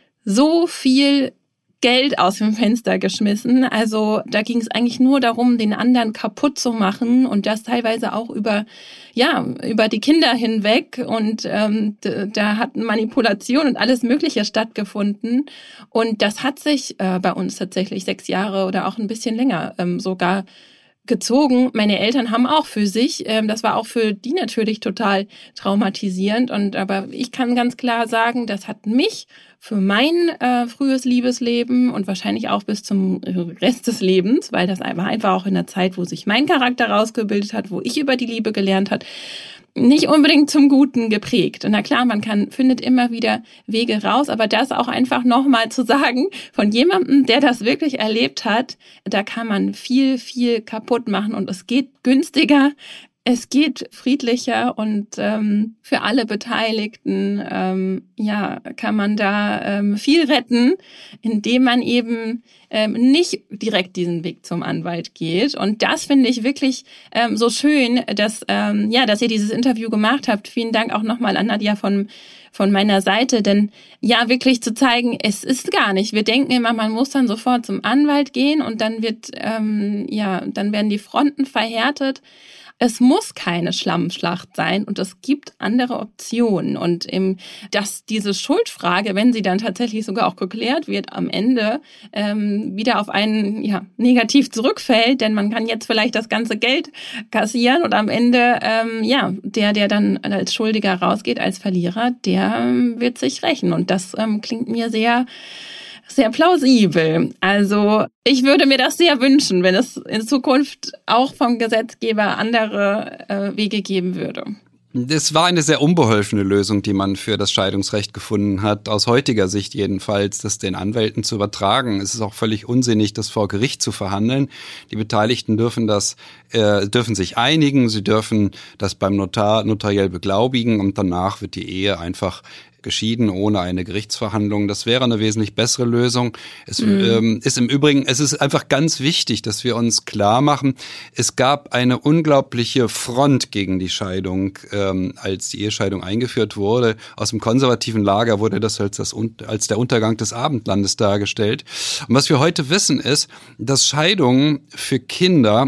so viel Geld aus dem Fenster geschmissen. Also da ging es eigentlich nur darum, den anderen kaputt zu machen und das teilweise auch über ja über die Kinder hinweg und ähm, d- da hat Manipulation und alles Mögliche stattgefunden und das hat sich äh, bei uns tatsächlich sechs Jahre oder auch ein bisschen länger ähm, sogar gezogen. Meine Eltern haben auch für sich, ähm, das war auch für die natürlich total traumatisierend und aber ich kann ganz klar sagen, das hat mich für mein äh, frühes Liebesleben und wahrscheinlich auch bis zum Rest des Lebens, weil das war einfach auch in der Zeit, wo sich mein Charakter rausgebildet hat, wo ich über die Liebe gelernt hat, nicht unbedingt zum Guten geprägt. Und na klar, man kann findet immer wieder Wege raus, aber das auch einfach nochmal zu sagen, von jemandem, der das wirklich erlebt hat, da kann man viel, viel kaputt machen und es geht günstiger, es geht friedlicher und ähm, für alle Beteiligten ähm, ja kann man da ähm, viel retten, indem man eben ähm, nicht direkt diesen Weg zum Anwalt geht. Und das finde ich wirklich ähm, so schön, dass ähm, ja, dass ihr dieses Interview gemacht habt. Vielen Dank auch nochmal an Nadja von von meiner Seite, denn ja, wirklich zu zeigen, es ist gar nicht. Wir denken immer, man muss dann sofort zum Anwalt gehen und dann wird ähm, ja, dann werden die Fronten verhärtet. Es muss keine Schlammschlacht sein und es gibt andere Optionen. Und eben, dass diese Schuldfrage, wenn sie dann tatsächlich sogar auch geklärt wird, am Ende ähm, wieder auf einen ja, negativ zurückfällt, denn man kann jetzt vielleicht das ganze Geld kassieren und am Ende, ähm, ja, der, der dann als Schuldiger rausgeht, als Verlierer, der ähm, wird sich rächen. Und das ähm, klingt mir sehr sehr plausibel. Also ich würde mir das sehr wünschen, wenn es in Zukunft auch vom Gesetzgeber andere äh, Wege geben würde. Das war eine sehr unbeholfene Lösung, die man für das Scheidungsrecht gefunden hat, aus heutiger Sicht jedenfalls, das den Anwälten zu übertragen. Es ist auch völlig unsinnig, das vor Gericht zu verhandeln. Die Beteiligten dürfen das, äh, dürfen sich einigen, sie dürfen das beim Notar notariell beglaubigen und danach wird die Ehe einfach geschieden ohne eine Gerichtsverhandlung. Das wäre eine wesentlich bessere Lösung. Es mhm. ähm, ist im Übrigen, es ist einfach ganz wichtig, dass wir uns klar machen, es gab eine unglaubliche Front gegen die Scheidung, ähm, als die Ehescheidung eingeführt wurde. Aus dem konservativen Lager wurde das als, das als der Untergang des Abendlandes dargestellt. Und was wir heute wissen ist, dass Scheidungen für Kinder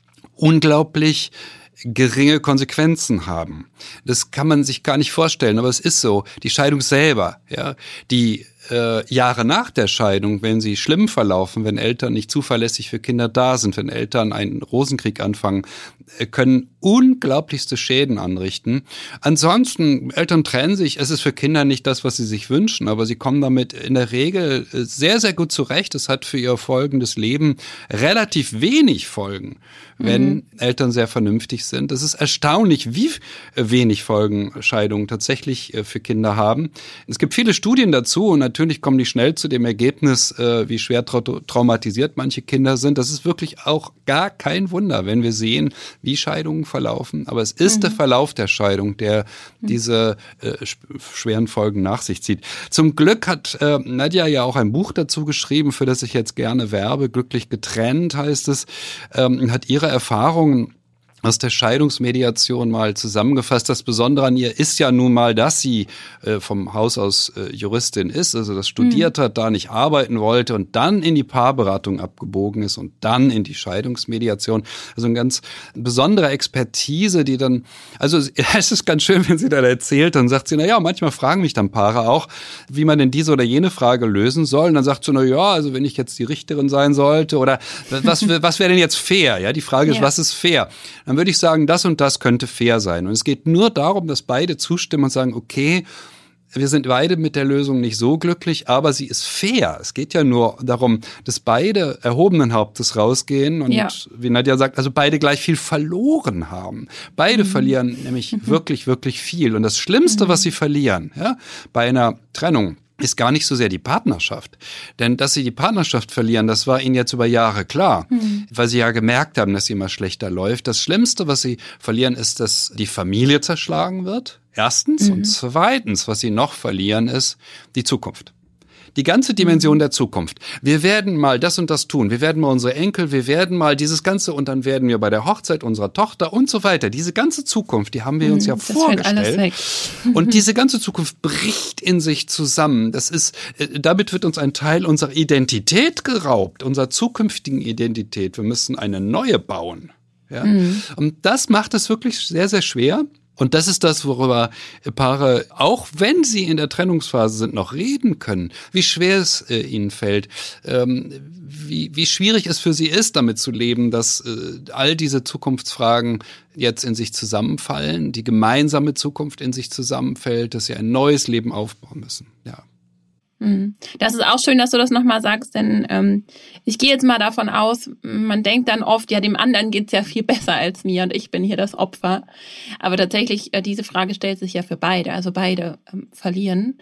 unglaublich geringe Konsequenzen haben. Das kann man sich gar nicht vorstellen, aber es ist so. Die Scheidung selber, ja, die äh, Jahre nach der Scheidung, wenn sie schlimm verlaufen, wenn Eltern nicht zuverlässig für Kinder da sind, wenn Eltern einen Rosenkrieg anfangen, äh, können unglaublichste Schäden anrichten. Ansonsten, Eltern trennen sich, es ist für Kinder nicht das, was sie sich wünschen, aber sie kommen damit in der Regel sehr, sehr gut zurecht. Es hat für ihr folgendes Leben relativ wenig Folgen, wenn mhm. Eltern sehr vernünftig sind. Es ist erstaunlich, wie wenig Folgen Scheidungen tatsächlich für Kinder haben. Es gibt viele Studien dazu und natürlich kommen die schnell zu dem Ergebnis, wie schwer traumatisiert manche Kinder sind. Das ist wirklich auch gar kein Wunder, wenn wir sehen, wie Scheidungen verlaufen. Aber es ist mhm. der Verlauf der Scheidung, der mhm. diese äh, schweren Folgen nach sich zieht. Zum Glück hat äh, Nadja ja auch ein Buch dazu geschrieben, für das ich jetzt gerne werbe. Glücklich getrennt heißt es, ähm, hat ihre Erfahrungen aus der Scheidungsmediation mal zusammengefasst. Das Besondere an ihr ist ja nun mal, dass sie äh, vom Haus aus äh, Juristin ist, also das studiert mhm. hat, da nicht arbeiten wollte und dann in die Paarberatung abgebogen ist und dann in die Scheidungsmediation. Also eine ganz besondere Expertise, die dann, also es ist ganz schön, wenn sie dann erzählt, dann sagt sie, na ja, manchmal fragen mich dann Paare auch, wie man denn diese oder jene Frage lösen soll. Und dann sagt sie, na ja, also wenn ich jetzt die Richterin sein sollte oder was, was wäre denn jetzt fair? Ja, die Frage ist, ja. was ist fair? Dann würde ich sagen, das und das könnte fair sein. Und es geht nur darum, dass beide zustimmen und sagen, okay, wir sind beide mit der Lösung nicht so glücklich, aber sie ist fair. Es geht ja nur darum, dass beide erhobenen Hauptes rausgehen und, ja. wie Nadja sagt, also beide gleich viel verloren haben. Beide mhm. verlieren nämlich mhm. wirklich, wirklich viel. Und das Schlimmste, mhm. was sie verlieren, ja, bei einer Trennung, ist gar nicht so sehr die Partnerschaft. Denn dass sie die Partnerschaft verlieren, das war ihnen jetzt über Jahre klar, mhm. weil sie ja gemerkt haben, dass sie immer schlechter läuft. Das Schlimmste, was sie verlieren, ist, dass die Familie zerschlagen wird. Erstens. Mhm. Und zweitens, was sie noch verlieren, ist die Zukunft. Die ganze Dimension der Zukunft. Wir werden mal das und das tun. Wir werden mal unsere Enkel, wir werden mal dieses Ganze und dann werden wir bei der Hochzeit unserer Tochter und so weiter. Diese ganze Zukunft, die haben wir uns ja das vorgestellt. Fällt alles weg. Und diese ganze Zukunft bricht in sich zusammen. Das ist, damit wird uns ein Teil unserer Identität geraubt, unserer zukünftigen Identität. Wir müssen eine neue bauen. Ja? Mhm. Und das macht es wirklich sehr, sehr schwer. Und das ist das, worüber Paare, auch wenn sie in der Trennungsphase sind, noch reden können, wie schwer es äh, ihnen fällt, ähm, wie, wie schwierig es für sie ist, damit zu leben, dass äh, all diese Zukunftsfragen jetzt in sich zusammenfallen, die gemeinsame Zukunft in sich zusammenfällt, dass sie ein neues Leben aufbauen müssen. Ja. Das ist auch schön, dass du das nochmal sagst, denn ähm, ich gehe jetzt mal davon aus, man denkt dann oft, ja, dem anderen geht's ja viel besser als mir und ich bin hier das Opfer. Aber tatsächlich, äh, diese Frage stellt sich ja für beide, also beide ähm, verlieren.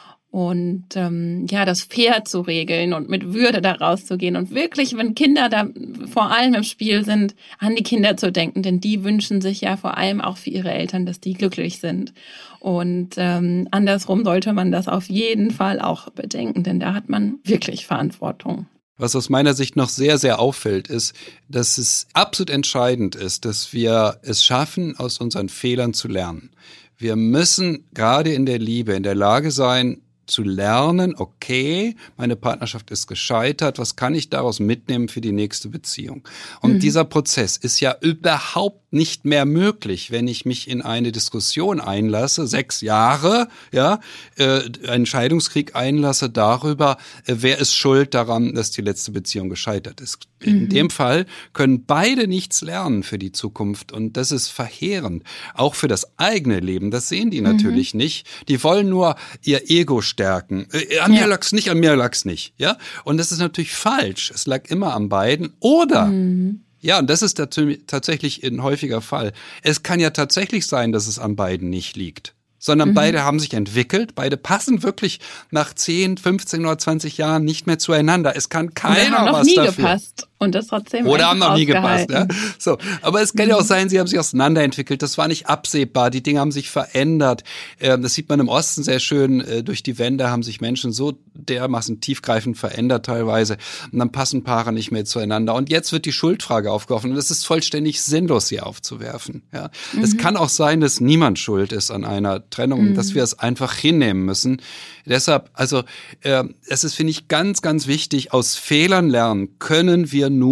Und ähm, ja, das fair zu regeln und mit Würde da rauszugehen und wirklich, wenn Kinder da vor allem im Spiel sind, an die Kinder zu denken, denn die wünschen sich ja vor allem auch für ihre Eltern, dass die glücklich sind. Und ähm, andersrum sollte man das auf jeden Fall auch bedenken, denn da hat man wirklich Verantwortung. Was aus meiner Sicht noch sehr, sehr auffällt, ist, dass es absolut entscheidend ist, dass wir es schaffen, aus unseren Fehlern zu lernen. Wir müssen gerade in der Liebe in der Lage sein, zu lernen, okay, meine Partnerschaft ist gescheitert, was kann ich daraus mitnehmen für die nächste Beziehung? Und mhm. dieser Prozess ist ja überhaupt nicht mehr möglich, wenn ich mich in eine Diskussion einlasse, sechs Jahre, ja, äh, einen Scheidungskrieg einlasse darüber, äh, wer ist schuld daran, dass die letzte Beziehung gescheitert ist. In mhm. dem Fall können beide nichts lernen für die Zukunft und das ist verheerend. Auch für das eigene Leben, das sehen die natürlich mhm. nicht. Die wollen nur ihr Ego stärken. Äh, an ja. mir lag's nicht, an mir lag's nicht, ja. Und das ist natürlich falsch. Es lag immer an beiden oder mhm. Ja, und das ist tatsächlich ein häufiger Fall. Es kann ja tatsächlich sein, dass es an beiden nicht liegt, sondern mhm. beide haben sich entwickelt, beide passen wirklich nach zehn, fünfzehn oder zwanzig Jahren nicht mehr zueinander. Es kann keiner haben noch was nie dafür. Gepasst. Und das trotzdem Oder haben noch nie gepasst. Ja? So, aber es kann ja auch sein, sie haben sich auseinanderentwickelt. Das war nicht absehbar. Die Dinge haben sich verändert. Das sieht man im Osten sehr schön. Durch die Wende haben sich Menschen so dermaßen tiefgreifend verändert teilweise. Und dann passen Paare nicht mehr zueinander. Und jetzt wird die Schuldfrage aufgeworfen. Und es ist vollständig sinnlos, sie aufzuwerfen. Ja? Mhm. Es kann auch sein, dass niemand schuld ist an einer Trennung, mhm. dass wir es einfach hinnehmen müssen. Deshalb, also äh, es ist, finde ich, ganz, ganz wichtig, aus Fehlern lernen können wir nur,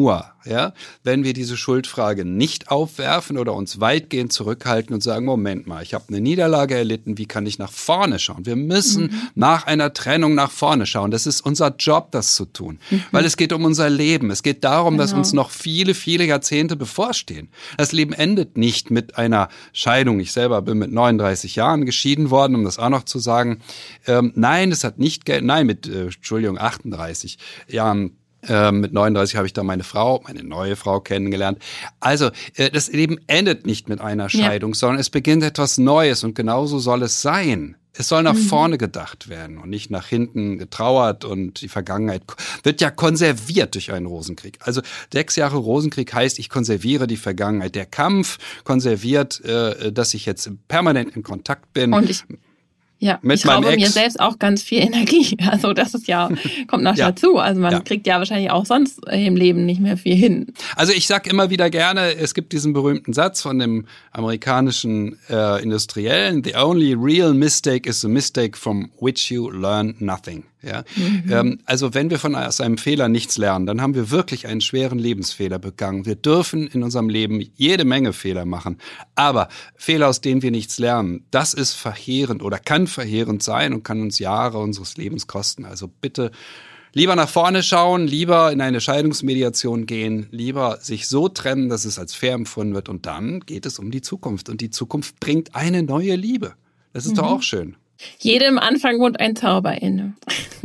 ja, wenn wir diese Schuldfrage nicht aufwerfen oder uns weitgehend zurückhalten und sagen, Moment mal, ich habe eine Niederlage erlitten, wie kann ich nach vorne schauen? Wir müssen mhm. nach einer Trennung nach vorne schauen. Das ist unser Job, das zu tun, mhm. weil es geht um unser Leben. Es geht darum, genau. dass uns noch viele, viele Jahrzehnte bevorstehen. Das Leben endet nicht mit einer Scheidung. Ich selber bin mit neununddreißig Jahren geschieden worden, um das auch noch zu sagen. Ähm, nein, es hat nicht, ge- nein, mit, äh, Entschuldigung, achtunddreißig Jahren. Ähm, mit neununddreißig habe ich dann meine Frau, meine neue Frau kennengelernt. Also äh, das Leben endet nicht mit einer Scheidung, ja. sondern es beginnt etwas Neues und genauso soll es sein. Es soll nach mhm. vorne gedacht werden und nicht nach hinten getrauert und die Vergangenheit wird ja konserviert durch einen Rosenkrieg. Also sechs Jahre Rosenkrieg heißt, ich konserviere die Vergangenheit. Der Kampf konserviert, äh, dass ich jetzt permanent in Kontakt bin. Und ich Ja, mit ich raube mir selbst auch ganz viel Energie. Also das ist ja, kommt noch ja. dazu. Also man ja. kriegt ja wahrscheinlich auch sonst im Leben nicht mehr viel hin. Also ich sag immer wieder gerne, es gibt diesen berühmten Satz von dem amerikanischen äh, Industriellen, the only real mistake is a mistake from which you learn nothing. Ja, mhm. ähm, also wenn wir von aus einem Fehler nichts lernen, dann haben wir wirklich einen schweren Lebensfehler begangen. Wir dürfen in unserem Leben jede Menge Fehler machen, aber Fehler, aus denen wir nichts lernen, das ist verheerend oder kann verheerend sein und kann uns Jahre unseres Lebens kosten. Also bitte lieber nach vorne schauen, lieber in eine Scheidungsmediation gehen, lieber sich so trennen, dass es als fair empfunden wird und dann geht es um die Zukunft und die Zukunft bringt eine neue Liebe. Das ist mhm. doch auch schön. Jedem Anfang wohnt ein Zauber inne,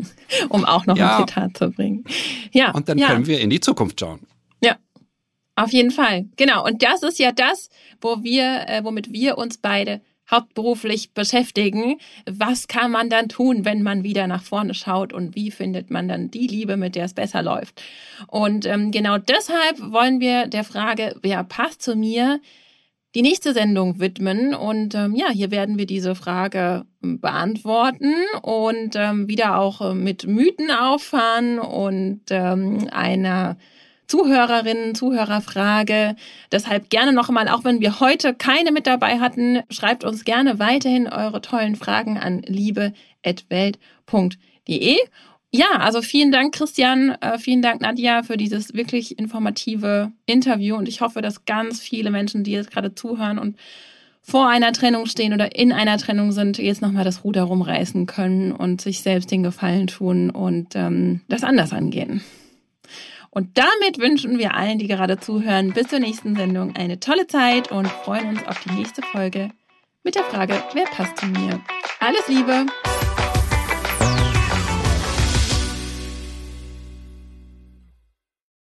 um auch noch ja. ein Zitat zu bringen. Ja, und dann ja. können wir in die Zukunft schauen. Ja, auf jeden Fall. Genau. Und das ist ja das, wo wir, äh, womit wir uns beide hauptberuflich beschäftigen. Was kann man dann tun, wenn man wieder nach vorne schaut und wie findet man dann die Liebe, mit der es besser läuft? Und ähm, genau deshalb wollen wir der Frage, wer passt zu mir, die nächste Sendung widmen. Und ähm, ja, hier werden wir diese Frage beantworten und ähm, wieder auch äh, mit Mythen auffahren und ähm, einer Zuhörerinnen, Zuhörerfrage. Deshalb gerne noch einmal, auch wenn wir heute keine mit dabei hatten, schreibt uns gerne weiterhin eure tollen Fragen an liebe at welt punkt de. Ja, also vielen Dank, Christian, äh, vielen Dank, Nadja, für dieses wirklich informative Interview. Und ich hoffe, dass ganz viele Menschen, die jetzt gerade zuhören und vor einer Trennung stehen oder in einer Trennung sind, jetzt nochmal das Ruder rumreißen können und sich selbst den Gefallen tun und ähm, das anders angehen. Und damit wünschen wir allen, die gerade zuhören, bis zur nächsten Sendung eine tolle Zeit und freuen uns auf die nächste Folge mit der Frage, wer passt zu mir? Alles Liebe!